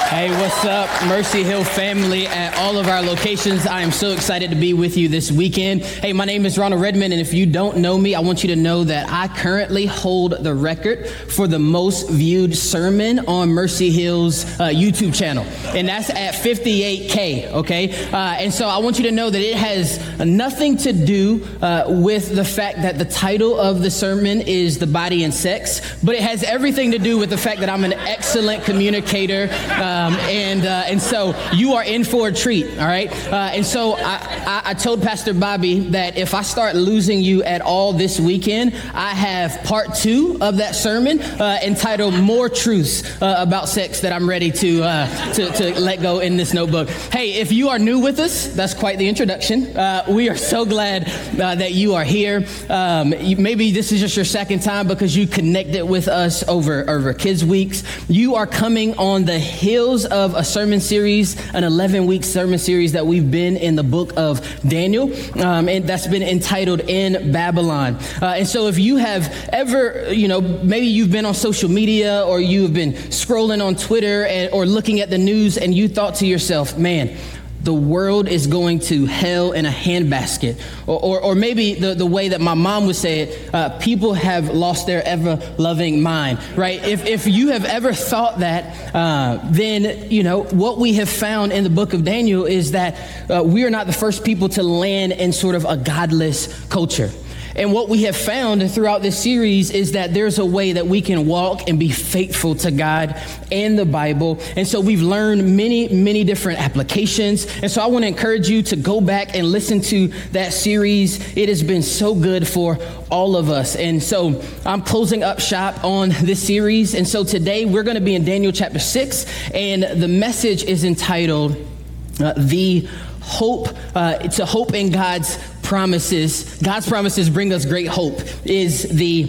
Hey, what's up, Mercy Hill family at all of our locations? I am so excited to be with you this weekend. Hey, my name is Ronald Redmond, and if you don't know me, I want you to know that I currently hold the record for the most viewed sermon on Mercy Hill's YouTube channel, and that's at 58K, okay? And so I want you to know that it has nothing to do with the fact that the title of the sermon is The Body and Sex, but it has everything to do with the fact that I'm an excellent communicator, and so you are in for a treat, all right? And so I told Pastor Bobby that if I start losing you at all this weekend, I have part 2 of that sermon entitled More Truths About Sex that I'm ready to let go in this notebook. Hey, if you are new with us, that's quite the introduction. We are so glad that you are here. Maybe this is just your second time because you connected with us over Kids Weeks. You are coming on the heels of a sermon series, an 11-week sermon series that we've been in the book of Daniel, and that's been entitled In Babylon. And so if you have ever, maybe you've been on social media or you've been scrolling on Twitter or looking at the news and you thought to yourself, man, the world is going to hell in a handbasket. Or maybe the way that my mom would say it, people have lost their ever-loving mind, right? If you have ever thought that, then, what we have found in the book of Daniel is that we are not the first people to land in sort of a godless culture. And what we have found throughout this series is that there's a way that we can walk and be faithful to God and the Bible. And so we've learned many, many different applications. And so I want to encourage you to go back and listen to that series. It has been so good for all of us. And so I'm closing up shop on this series. And so today we're going to be in Daniel chapter 6. And the message is entitled, The Hope, to Hope in God's Promises. God's promises bring us great hope is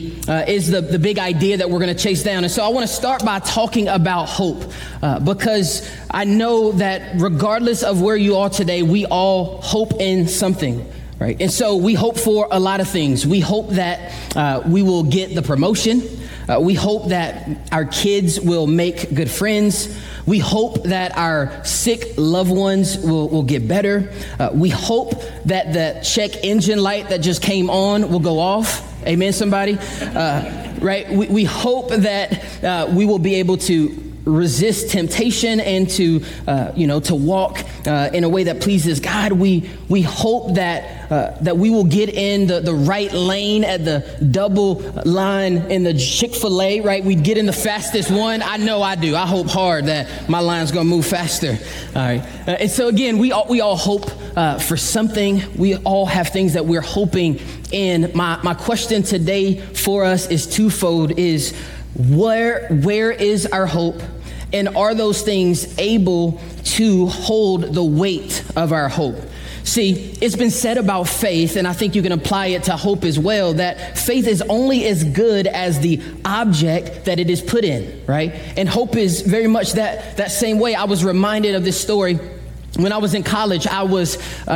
the big idea that we're going to chase down. And so I want to start by talking about hope because I know that regardless of where you are today, we all hope in something. Right. And so we hope for a lot of things. We hope that we will get the promotion. We hope that our kids will make good friends. We hope that our sick loved ones will get better. We hope that the check engine light that just came on will go off. Amen, somebody? Right? We hope that we will be able to resist temptation and to walk in a way that pleases God. We hope that we will get in the right lane at the double line in the Chick-fil-A, right? We get in the fastest one. I know I do. I hope hard that my line's going to move faster. All right. And so again, we all hope for something. We all have things that we're hoping in. My question today for us is twofold, is where is our hope? And are those things able to hold the weight of our hope? See, it's been said about faith, and I think you can apply it to hope as well, that faith is only as good as the object that it is put in, right? And hope is very much that same way. I was reminded of this story. When I was in college, I was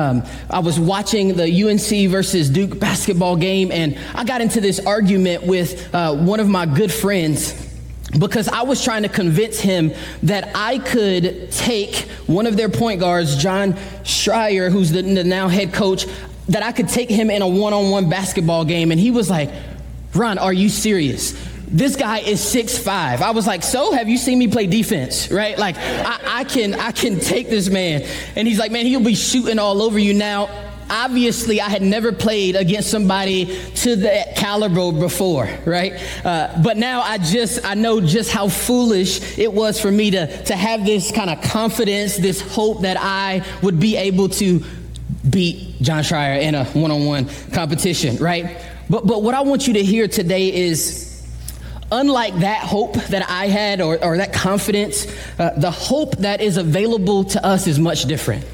watching the UNC versus Duke basketball game, and I got into this argument with one of my good friends because I was trying to convince him that I could take one of their point guards, John Schreier, who's the now head coach, that I could take him in a one-on-one basketball game. And he was like, Ron, are you serious? This guy is 6'5". I was like, so have you seen me play defense, right? Like, I can take this man. And he's like, man, he'll be shooting all over you now. Obviously, I had never played against somebody to that caliber before, right? But now I know just how foolish it was for me to have this kind of confidence, this hope that I would be able to beat John Schreier in a one-on-one competition, right? But what I want you to hear today is, unlike that hope that I had or that confidence, the hope that is available to us is much different.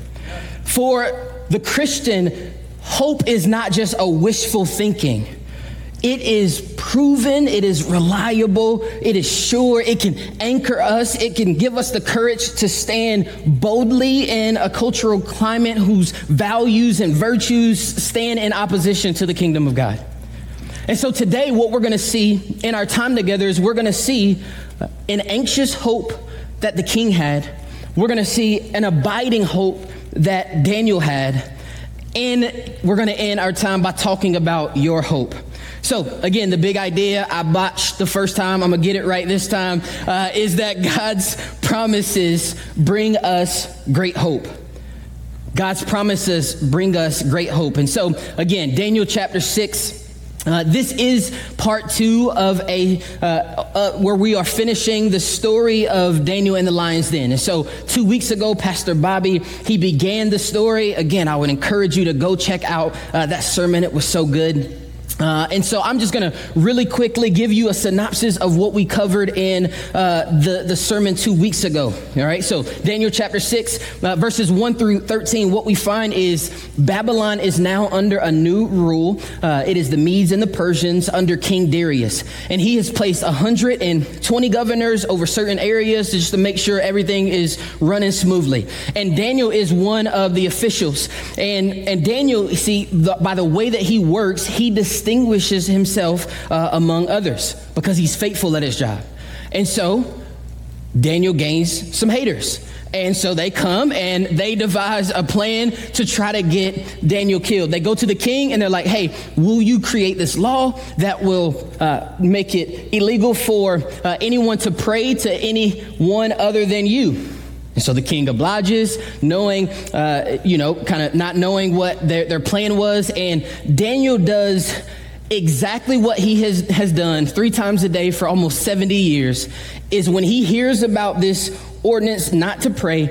For the Christian, hope is not just a wishful thinking. It is proven, it is reliable, it is sure, it can anchor us, it can give us the courage to stand boldly in a cultural climate whose values and virtues stand in opposition to the kingdom of God. And so today, what we're going to see in our time together is we're going to see an anxious hope that the king had we're going to see an abiding hope that Daniel had, and we're going to end our time by talking about your hope. So again, the big idea, I botched the first time, I'm going to get it right this time, is that God's promises bring us great hope. God's promises bring us great hope. And so again, Daniel chapter 6, this is part 2 of where we are finishing the story of Daniel in the lion's den. And so 2 weeks ago, Pastor Bobby, he began the story. Again, I would encourage you to go check out that sermon. It was so good. And so I'm just going to really quickly give you a synopsis of what we covered in the sermon 2 weeks ago. All right. So Daniel chapter 6, verses 1 through 13, what we find is Babylon is now under a new rule. It is the Medes and the Persians under King Darius. And he has placed 120 governors over certain areas just to make sure everything is running smoothly. And Daniel is one of the officials. And Daniel, you see, by the way that he works, he distinguishes himself among others because he's faithful at his job. And so Daniel gains some haters. And so they come and they devise a plan to try to get Daniel killed. They go to the king and they're like, hey, will you create this law that will make it illegal for anyone to pray to anyone other than you? And so the king obliges, knowing, kind of not knowing what their plan was. And Daniel does exactly what he has done 3 times a day for almost 70 years, is when he hears about this ordinance not to pray,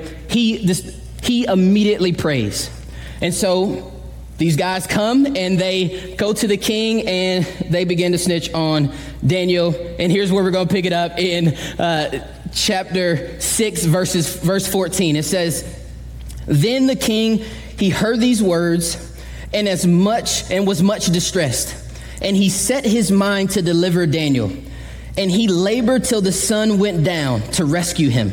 he immediately prays. And so these guys come and they go to the king and they begin to snitch on Daniel. And here's where we're going to pick it up in chapter 6, verse 14. It says, then the king, he heard these words and was much distressed. And he set his mind to deliver Daniel. And he labored till the sun went down to rescue him.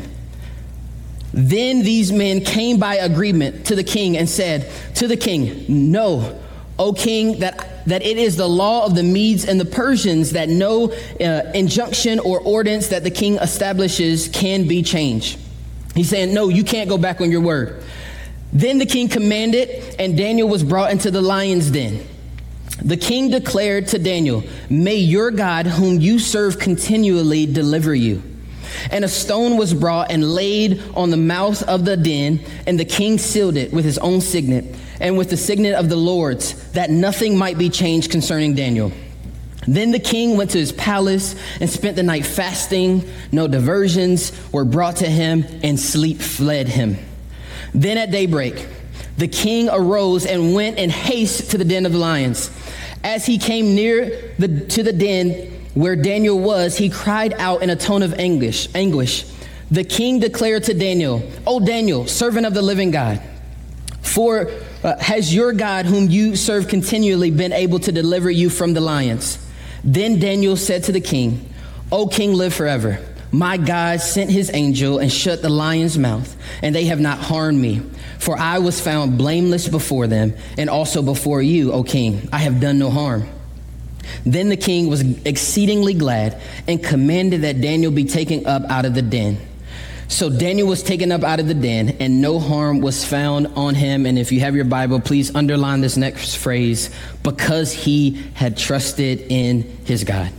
Then these men came by agreement to the king and said to the king, know, O king, that it is the law of the Medes and the Persians that no injunction or ordinance that the king establishes can be changed. He's saying, no, you can't go back on your word. Then the king commanded, and Daniel was brought into the lion's den. The king declared to Daniel, may your God, whom you serve continually, deliver you. And a stone was brought and laid on the mouth of the den, and the king sealed it with his own signet and with the signet of the Lord's, that nothing might be changed concerning Daniel. Then the king went to his palace and spent the night fasting. No diversions were brought to him, and sleep fled him. Then at daybreak, the king arose and went in haste to the den of the lions. As he came near to the den where Daniel was, he cried out in a tone of anguish. The king declared to Daniel, O Daniel, servant of the living God, for has your God, whom you serve continually, been able to deliver you from the lions? Then Daniel said to the king, O king, live forever. My God sent his angel and shut the lion's mouth, and they have not harmed me. For I was found blameless before them, and also before you, O king. I have done no harm. Then the king was exceedingly glad and commanded that Daniel be taken up out of the den. So Daniel was taken up out of the den, and no harm was found on him. And if you have your Bible, please underline this next phrase, because he had trusted in his God.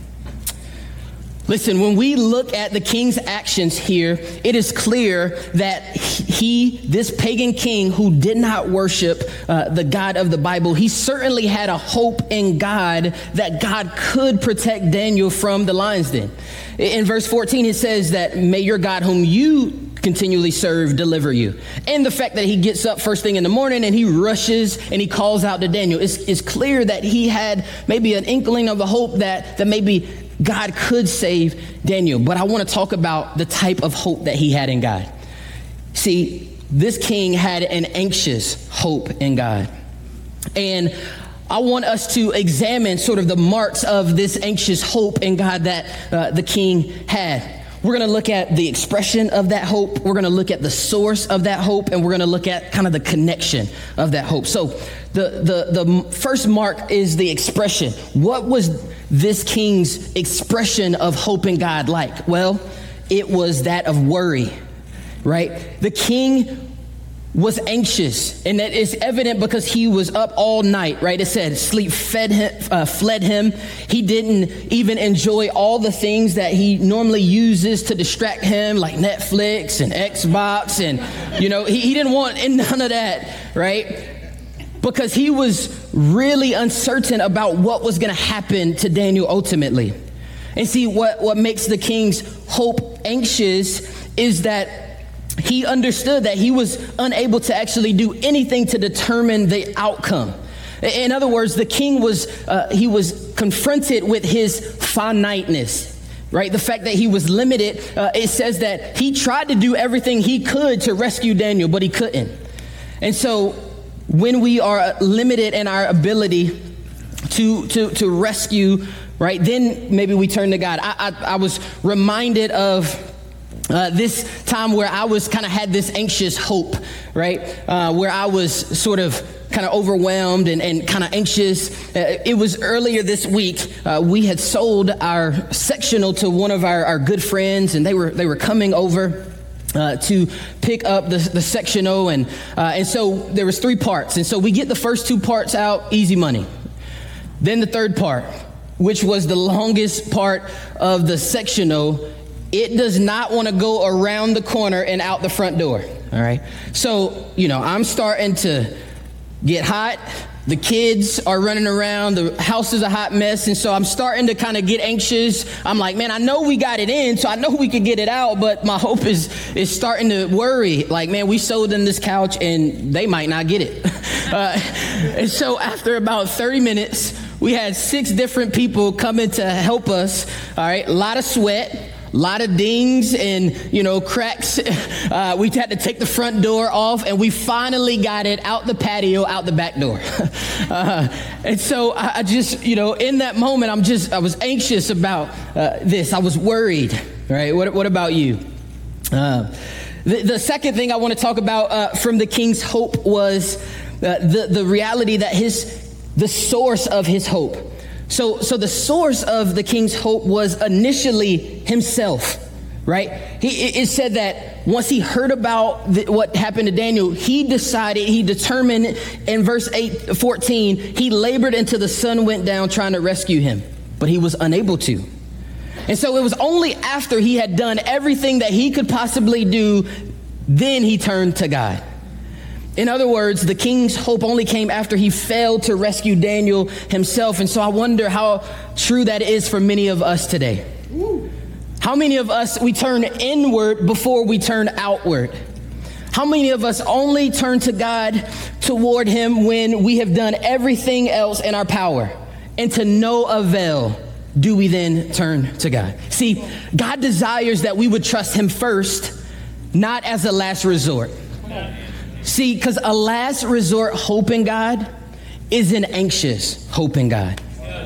Listen, when we look at the king's actions here, it is clear that this pagan king who did not worship the God of the Bible, he certainly had a hope in God that God could protect Daniel from the lion's den. In verse 14, it says that may your God whom you continually serve deliver you. And the fact that he gets up first thing in the morning and he rushes and he calls out to Daniel, it's clear that he had maybe an inkling of a hope that maybe God could save Daniel. But I want to talk about the type of hope that he had in God. See, this king had an anxious hope in God. And I want us to examine sort of the marks of this anxious hope in God that the king had. We're going to look at the expression of that hope. We're going to look at the source of that hope, and we're going to look at kind of the connection of that hope. So the first mark is the expression. What was this king's expression of hope in God like? Well, it was that of worry. right? The king was anxious, and that is evident because he was up all night, right? It said sleep fled him. He didn't even enjoy all the things that he normally uses to distract him, like Netflix and Xbox, and he didn't want none of that, right? Because he was really uncertain about what was going to happen to Daniel ultimately. And see, what makes the king's hope anxious is that he understood that he was unable to actually do anything to determine the outcome. In other words, the king was confronted with his finiteness, right? The fact that he was limited. It says that he tried to do everything he could to rescue Daniel, but he couldn't. And so when we are limited in our ability to rescue, right, then maybe we turn to God. I was reminded of this time where I was kind of had this anxious hope, right? Where I was sort of kind of overwhelmed and kind of anxious. It was earlier this week. We had sold our sectional to one of our good friends, and they were coming over to pick up the sectional, and so there was 3 parts. And so we get the first 2 parts out, easy money. Then the third part, which was the longest part of the sectional, it does not want to go around the corner and out the front door, all right? So, I'm starting to get hot. The kids are running around. The house is a hot mess. And so I'm starting to kind of get anxious. I'm like, man, I know we got it in, so I know we could get it out, but my hope is starting to worry. Like, man, we sold them this couch and they might not get it. And so after about 30 minutes, we had 6 different people coming to help us, all right? A lot of sweat. A lot of dings and, cracks. We had to take the front door off, and we finally got it out the patio, out the back door. And so I just, in that moment, I was anxious about this. I was worried, right? What about you? The second thing I want to talk about from the king's hope was the reality that the source of his hope. So the source of the king's hope was initially himself, right? It said that once he heard about what happened to Daniel, he determined in verse 14, he labored until the sun went down trying to rescue him, but he was unable to. And so it was only after he had done everything that he could possibly do, then he turned to God. In other words, the king's hope only came after he failed to rescue Daniel himself. And so I wonder how true that is for many of us today. How many of us, we turn inward before we turn outward? How many of us only turn to God toward him when we have done everything else in our power? And to no avail do we then turn to God. See, God desires that we would trust him first, not as a last resort. See, because a last resort hope in God is an anxious hope in God.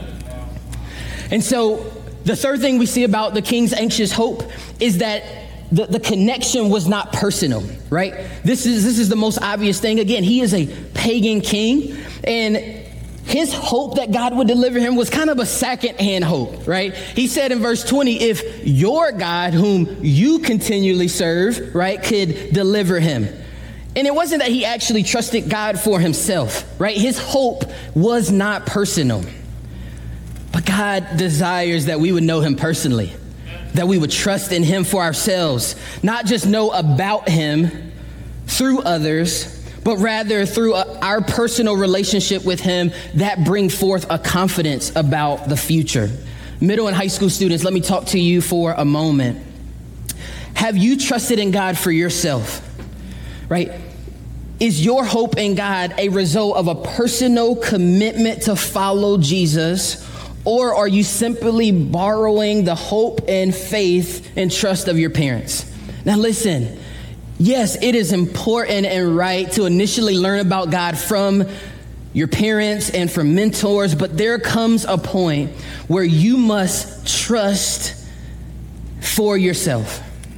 And so the third thing we see about the king's anxious hope is that the connection was not personal, right? This is the most obvious thing. Again, he is a pagan king, and his hope that God would deliver him was kind of a second-hand hope, right? He said in verse 20, if your God, whom you continually serve, right, could deliver him. And it wasn't that he actually trusted God for himself, right? His hope was not personal. But God desires that we would know him personally, that we would trust in him for ourselves, not just know about him through others, but rather through our personal relationship with him that bring forth a confidence about the future. Middle and high school students, let me talk to you for a moment. Have you trusted in God for yourself? Right? Is your hope in God a result of a personal commitment to follow Jesus, or are you simply borrowing the hope and faith and trust of your parents? Now listen, yes, it is important and right to initially learn about God from your parents and from mentors, but there comes a point where you must trust for yourself.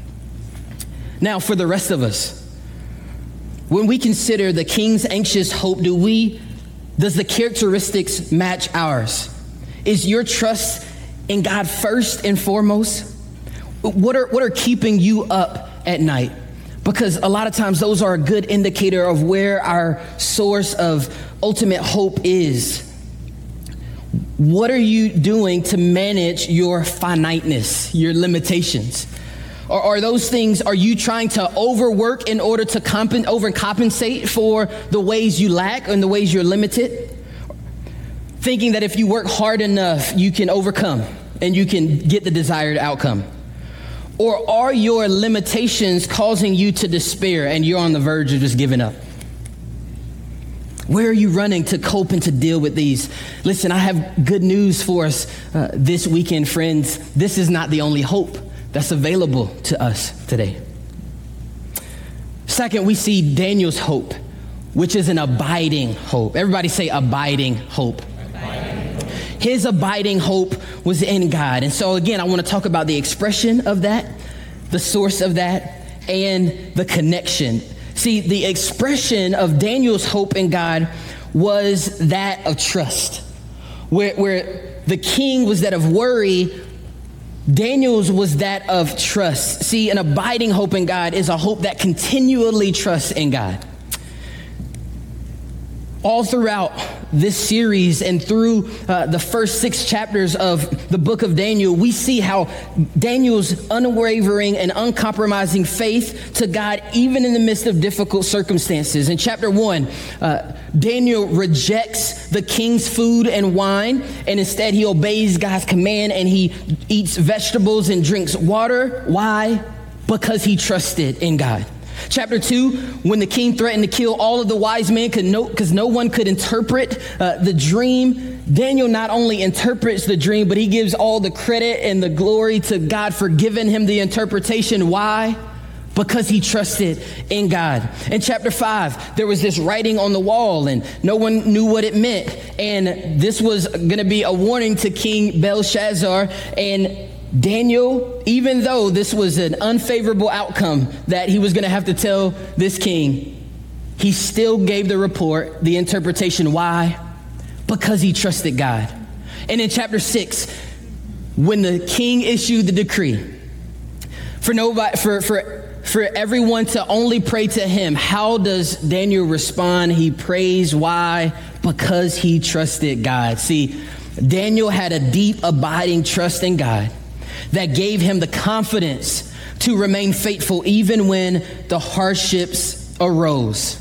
Now, for the rest of us, when we consider the king's anxious hope, does the characteristics match ours? Is your trust in God first and foremost? What are keeping you up at night? because a lot of times those are a good indicator of where our source of ultimate hope is. What are you doing to manage your finiteness, your limitations? Or are those things, are you trying to overwork in order to overcompensate for the ways you lack and the ways you're limited? Thinking that if you work hard enough, you can overcome and you can get the desired outcome. Or are your limitations causing you to despair and you're on the verge of just giving up? Where are you running to cope and to deal with these? Listen, I have good news for us this weekend, friends. This is not the only hope that's available to us today. Second, we see Daniel's hope, which is an abiding hope. Everybody say abiding hope. Abiding. His abiding hope was in God. And so again, I want to talk about the expression of that, the source of that, and the connection. See, the expression of Daniel's hope in God was that of trust. Where the king was that of worry, Daniel's was that of trust. See, an abiding hope in God is a hope that continually trusts in God. All throughout this series and through the first 6 chapters of the book of Daniel, we see how Daniel's unwavering and uncompromising faith to God, even in the midst of difficult circumstances. In chapter 1, Daniel rejects the king's food and wine, and instead he obeys God's command and he eats vegetables and drinks water. Why? Because he trusted in God. Chapter 2, when the king threatened to kill all of the wise men because no one could interpret the dream, Daniel not only interprets the dream, but he gives all the credit and the glory to God for giving him the interpretation. Why? Because he trusted in God. In chapter 5, there was this writing on the wall and no one knew what it meant. And this was going to be a warning to King Belshazzar. And Daniel, even though this was an unfavorable outcome that he was going to have to tell this king, he still gave the report, the interpretation. Why? Because he trusted God. And in chapter 6, when the king issued the decree for everyone to only pray to him, how does Daniel respond? He prays. Why? Because he trusted God. See, Daniel had a deep, abiding trust in God that gave him the confidence to remain faithful even when the hardships arose.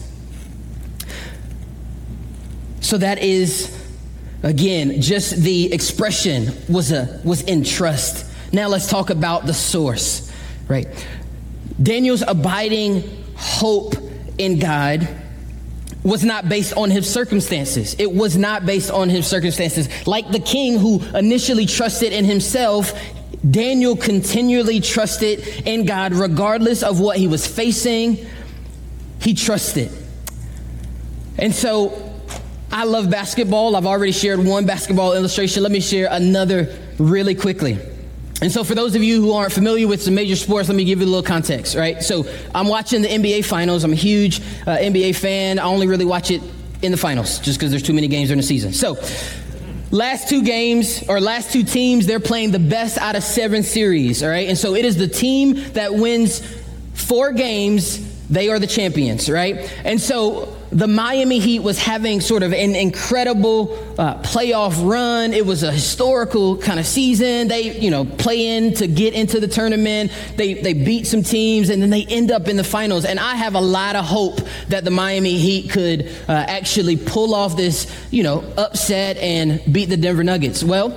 So that is, again, just the expression was in trust. Now let's talk about the source, right? Daniel's abiding hope in God was not based on his circumstances. It was not based on his circumstances. Like the king who initially trusted in himself, Daniel continually trusted in God regardless of what he was facing. He trusted. And so I love basketball. I've already shared one basketball illustration. Let me share another really quickly. And so for those of you who aren't familiar with some major sports, let me give you a little context, right? So I'm watching the NBA finals. I'm a huge NBA fan. I only really watch it in the finals just because there's too many games during the season. So last two teams, they're playing the best out of 7 series, all right? And so it is the team that wins 4 games, they are the champions, right? And so the Miami Heat was having sort of an incredible playoff run. It was a historical kind of season. They, play in to get into the tournament. They beat some teams, and then they end up in the finals. And I have a lot of hope that the Miami Heat could actually pull off this, upset and beat the Denver Nuggets. Well,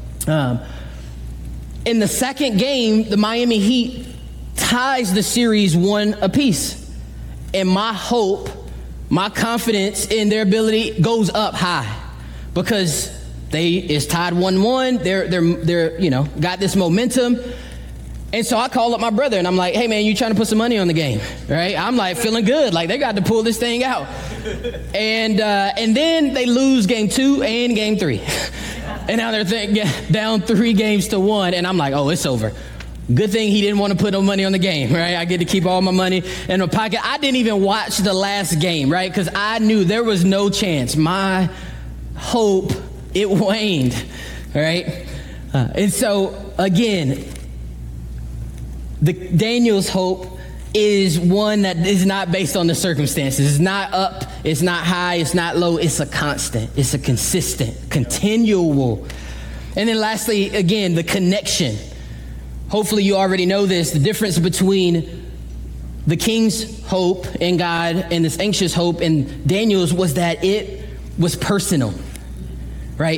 in the second game, the Miami Heat ties the series 1 apiece. And my hope, my confidence in their ability goes up high because it's tied 1-1. They're got this momentum. And so I call up my brother and I'm like, hey man, you trying to put some money on the game, right? I'm like feeling good. Like they got to pull this thing out. And then they lose game 2 and game 3. And now they're down 3 games to 1. And I'm like, oh, it's over. Good thing he didn't want to put no money on the game, right? I get to keep all my money in my pocket. I didn't even watch the last game, right? Because I knew there was no chance. My hope, it waned, right? And so, again, Daniel's hope is one that is not based on the circumstances. It's not up, it's not high, it's not low. It's a constant, it's a consistent, continual. And then lastly, again, the connection. Hopefully you already know this. The difference between the king's hope in God and this anxious hope in Daniel's was that it was personal, right?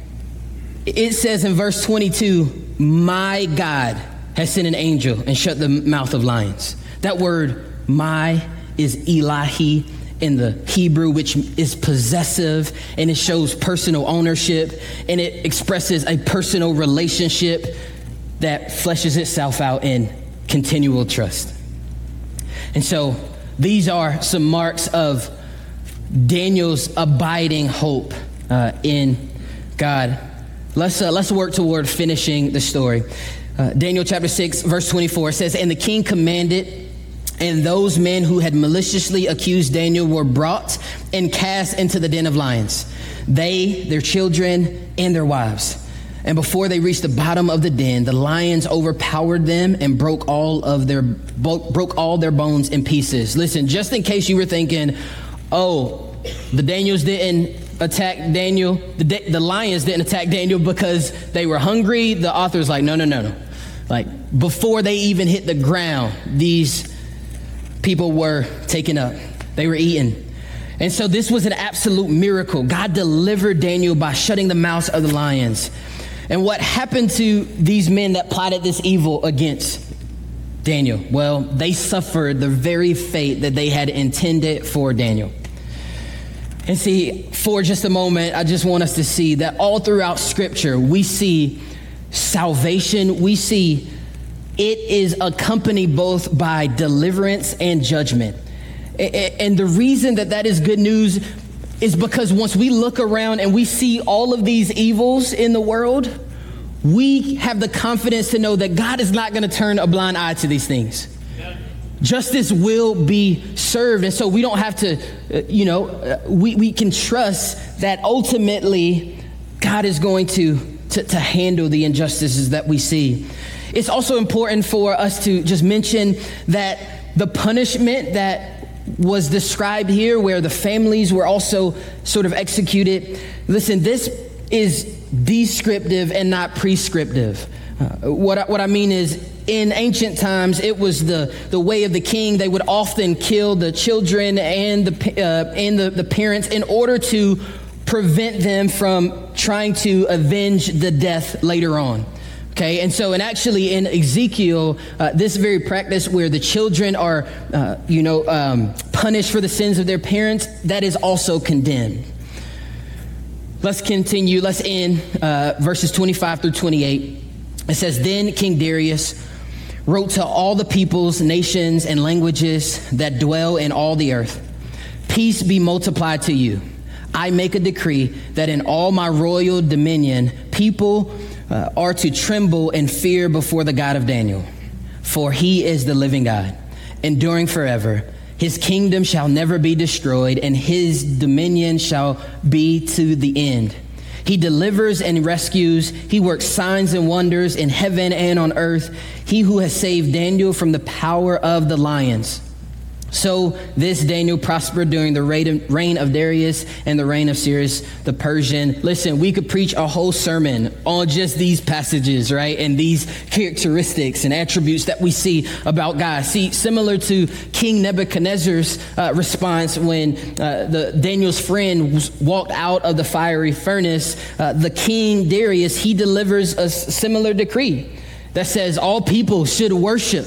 It says in verse 22, my God has sent an angel and shut the mouth of lions. That word, my, is Ilahi in the Hebrew, which is possessive, and it shows personal ownership, and it expresses a personal relationship that fleshes itself out in continual trust. And so these are some marks of Daniel's abiding hope in God. Let's work toward finishing the story. Daniel chapter 6, verse 24 says, and the king commanded, and those men who had maliciously accused Daniel were brought and cast into the den of lions, they, their children, and their wives. And before they reached the bottom of the den, the lions overpowered them and broke all their bones in pieces. Listen, just in case you were thinking, oh, the Daniels didn't attack Daniel, the lions didn't attack Daniel because they were hungry. The author's like, no. Like, before they even hit the ground, these people were taken up. They were eaten. And so this was an absolute miracle. God delivered Daniel by shutting the mouths of the lions. And what happened to these men that plotted this evil against Daniel? Well, they suffered the very fate that they had intended for Daniel. And see, for just a moment, I just want us to see that all throughout Scripture, we see salvation. We see it is accompanied both by deliverance and judgment. And the reason that is good news is because once we look around and we see all of these evils in the world, we have the confidence to know that God is not going to turn a blind eye to these things. Justice will be served. And so we don't have to, we can trust that ultimately God is going to handle the injustices that we see. It's also important for us to just mention that the punishment that was described here, where the families were also sort of executed. Listen, this is descriptive and not prescriptive. What I mean is, in ancient times, it was the way of the king. They would often kill the children and the parents in order to prevent them from trying to avenge the death later on. Okay, and so, and actually in Ezekiel, this very practice where the children are, punished for the sins of their parents, that is also condemned. Let's continue. Let's end verses 25 through 28. It says, then King Darius wrote to all the peoples, nations, and languages that dwell in all the earth, peace be multiplied to you. I make a decree that in all my royal dominion, people are to tremble and fear before the God of Daniel. For he is the living God, enduring forever. His kingdom shall never be destroyed, and his dominion shall be to the end. He delivers and rescues. He works signs and wonders in heaven and on earth. He who has saved Daniel from the power of the lions. So this Daniel prospered during the reign of Darius and the reign of Cyrus the Persian. Listen, we could preach a whole sermon on just these passages, right? And these characteristics and attributes that we see about God. See, similar to King Nebuchadnezzar's response when Daniel's friend walked out of the fiery furnace, the King Darius, he delivers a similar decree that says all people should worship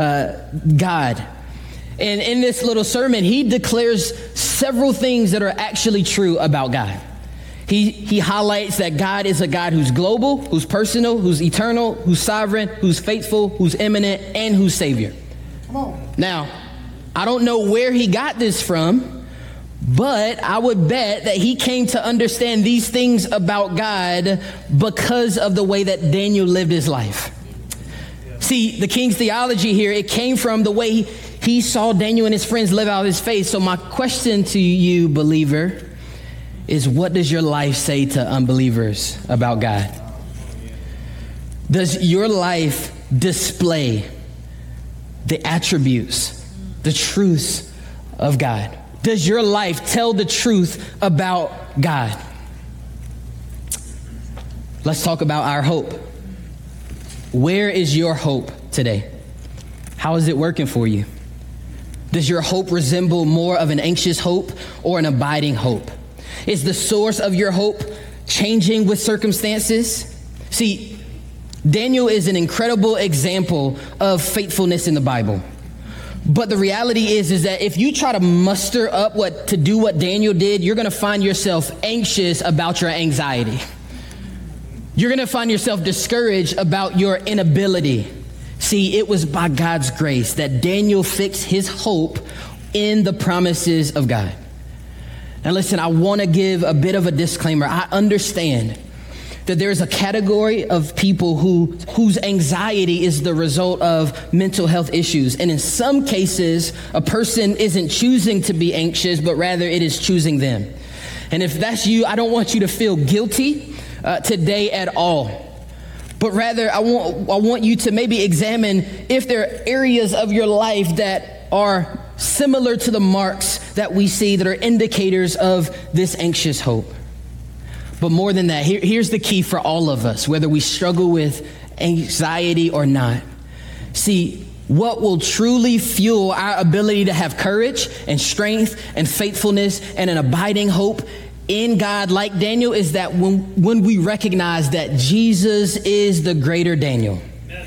God. And in this little sermon, he declares several things that are actually true about God. He highlights that God is a God who's global, who's personal, who's eternal, who's sovereign, who's faithful, who's immanent, and who's Savior. Come on. Now, I don't know where he got this from, but I would bet that he came to understand these things about God because of the way that Daniel lived his life. See, the king's theology here, it came from the way he saw Daniel and his friends live out his faith. So my question to you, believer, is what does your life say to unbelievers about God? Does your life display the attributes, the truths of God? Does your life tell the truth about God? Let's talk about our hope. Where is your hope today? How is it working for you? Does your hope resemble more of an anxious hope or an abiding hope? Is the source of your hope changing with circumstances? See, Daniel is an incredible example of faithfulness in the Bible. But the reality is that if you try to muster up what Daniel did, you're going to find yourself anxious about your anxiety. You're going to find yourself discouraged about your inability. See, it was by God's grace that Daniel fixed his hope in the promises of God. Now listen, I want to give a bit of a disclaimer. I understand that there's a category of people whose anxiety is the result of mental health issues. And in some cases, a person isn't choosing to be anxious, but rather it is choosing them. And if that's you, I don't want you to feel guilty today at all. But rather, I want you to maybe examine if there are areas of your life that are similar to the marks that we see that are indicators of this anxious hope. But more than that, here's the key for all of us, whether we struggle with anxiety or not. See, what will truly fuel our ability to have courage and strength and faithfulness and an abiding hope in God like Daniel is that when we recognize that Jesus is the greater Daniel.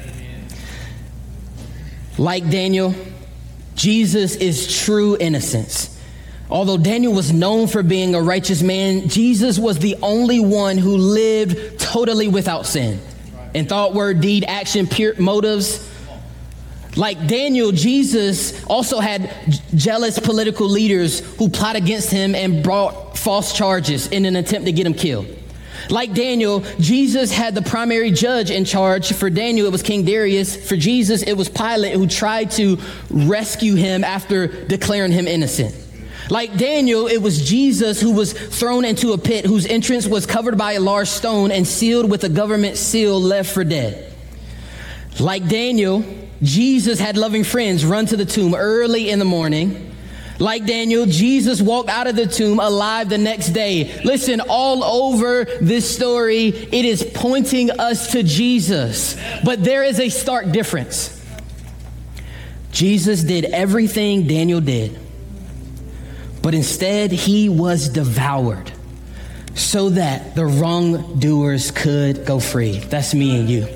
Like Daniel, Jesus is true innocence. Although Daniel was known for being a righteous man, Jesus was the only one who lived totally without sin. In thought, word, deed, action, pure motives. Like Daniel, Jesus also had jealous political leaders who plot against him and brought false charges in an attempt to get him killed. Like Daniel, Jesus had the primary judge in charge. For Daniel, it was King Darius. For Jesus, it was Pilate, who tried to rescue him after declaring him innocent. Like Daniel, it was Jesus who was thrown into a pit whose entrance was covered by a large stone and sealed with a government seal, left for dead. Like Daniel, Jesus had loving friends run to the tomb early in the morning. Like Daniel, Jesus walked out of the tomb alive the next day. Listen, all over this story, it is pointing us to Jesus. But there is a stark difference. Jesus did everything Daniel did, but instead he was devoured so that the wrongdoers could go free. That's me and you.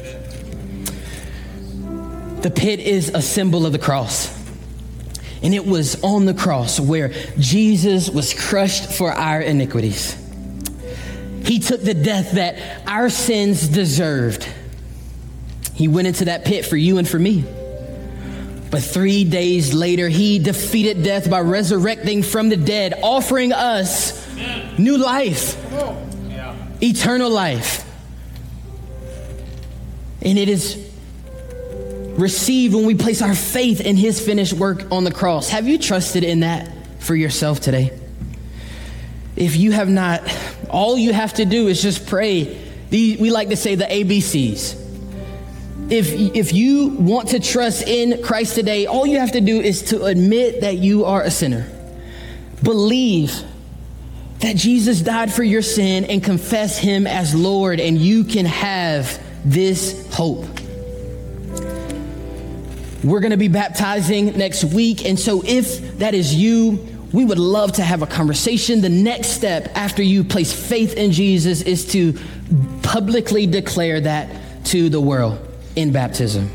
The pit is a symbol of the cross. And it was on the cross where Jesus was crushed for our iniquities. He took the death that our sins deserved. He went into that pit for you and for me. But 3 days later, he defeated death by resurrecting from the dead, offering us new life, eternal life. And it is received when we place our faith in his finished work on the cross. Have you trusted in that for yourself today? If you have not, all you have to do is just pray. We like to say the ABCs. If you want to trust in Christ today, all you have to do is to admit that you are a sinner. Believe that Jesus died for your sin and confess him as Lord, and you can have this hope. We're going to be baptizing next week. And so if that is you, we would love to have a conversation. The next step after you place faith in Jesus is to publicly declare that to the world in baptism.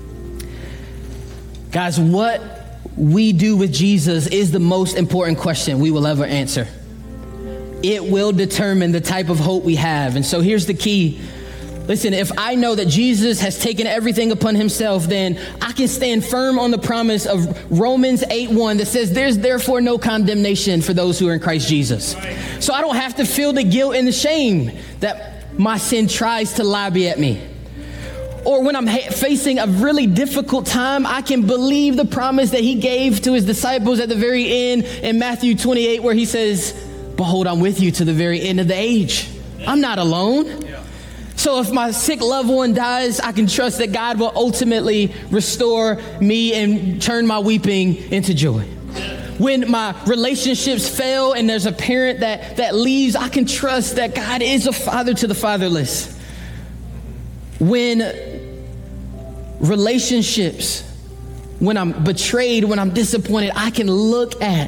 Guys, what we do with Jesus is the most important question we will ever answer. It will determine the type of hope we have. And so here's the key. Listen, if I know that Jesus has taken everything upon himself, then I can stand firm on the promise of Romans 8:1 that says there's therefore no condemnation for those who are in Christ Jesus. So I don't have to feel the guilt and the shame that my sin tries to lobby at me. Or when I'm facing a really difficult time, I can believe the promise that he gave to his disciples at the very end in Matthew 28, where he says, behold, I'm with you to the very end of the age. I'm not alone. So if my sick loved one dies, I can trust that God will ultimately restore me and turn my weeping into joy. When my relationships fail and there's a parent that leaves, I can trust that God is a father to the fatherless. When relationships, when I'm betrayed, when I'm disappointed, I can look at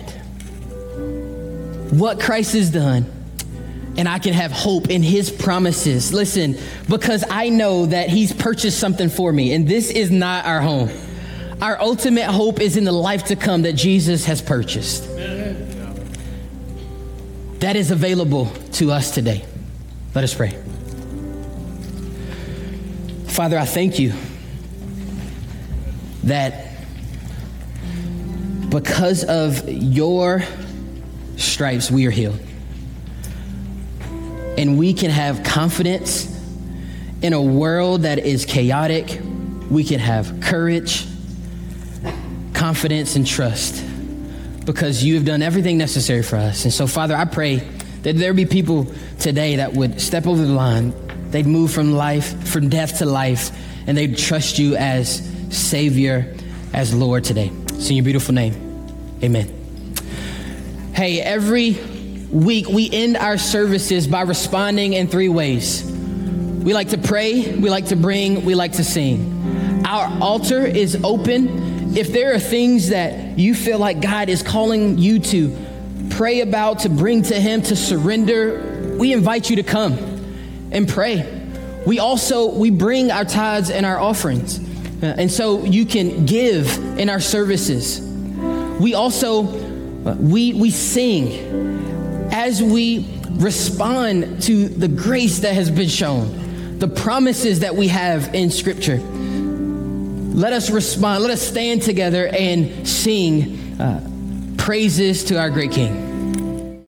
what Christ has done and I can have hope in his promises. Listen, because I know that he's purchased something for me, and this is not our home. Our ultimate hope is in the life to come that Jesus has purchased. That is available to us today. Let us pray. Father, I thank you that because of your stripes, we are healed. And we can have confidence in a world that is chaotic. We can have courage, confidence, and trust because you have done everything necessary for us. And so, Father, I pray that there be people today that would step over the line. They'd move from death to life, and they'd trust you as Savior, as Lord today. It's in your beautiful name. Amen. Hey, every week we end our services by responding in 3 ways. We like to pray, we like to bring, we like to sing. Our altar is open. If there are things that you feel like God is calling you to pray about, to bring to him, to surrender, we invite you to come and pray. We bring our tithes and our offerings. And so you can give in our services. We also, we sing as we respond to the grace that has been shown, the promises that we have in Scripture. Let us respond. Let us stand together and sing praises to our great King.